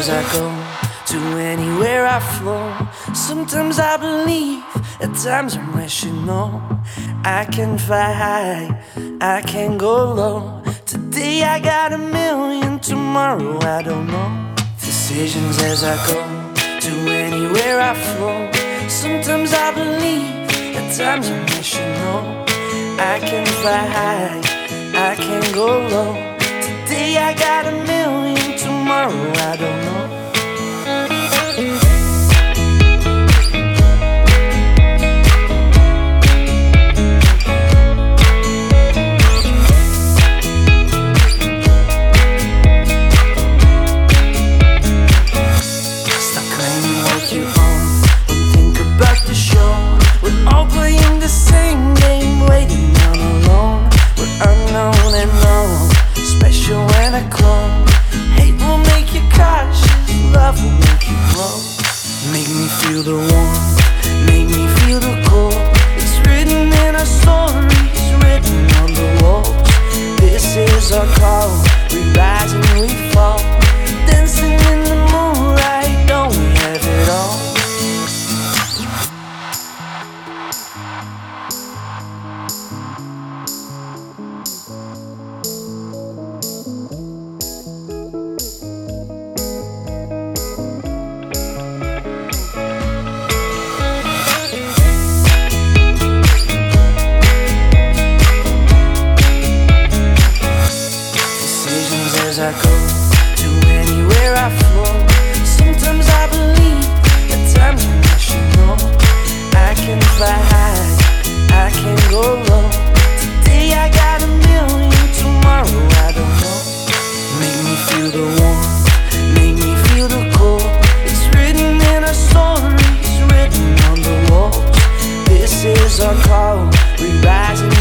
as I go, to anywhere I flow. Sometimes I believe, at times I'm rational. I can fly high, I can go low. Today I got a million, tomorrow I don't know. Decisions as I go, to anywhere I flow. Sometimes I believe, at times I'm rational. I can fly high, I can go low. Today I got a million, tomorrow I don't know. Stop claiming what you own, don't think about the show. We're all playing the same game, waiting on alone. We're unknown and known, special when I clone. Hate will make you cautious, love will make you grow. Make me feel the warmth, make me feel the cold. It's written in our stories, written on the walls. This is our call, we rise and we fall. Dancing in the moonlight, don't we have it all? As I go, to anywhere I flow. Sometimes I believe, at times I'm rational. I can fly high, I can go low. Today I got a million, tomorrow I don't know. Make me feel the warmth, make me feel the cold. It's written in our stories, written on the walls. This is our call, we rise and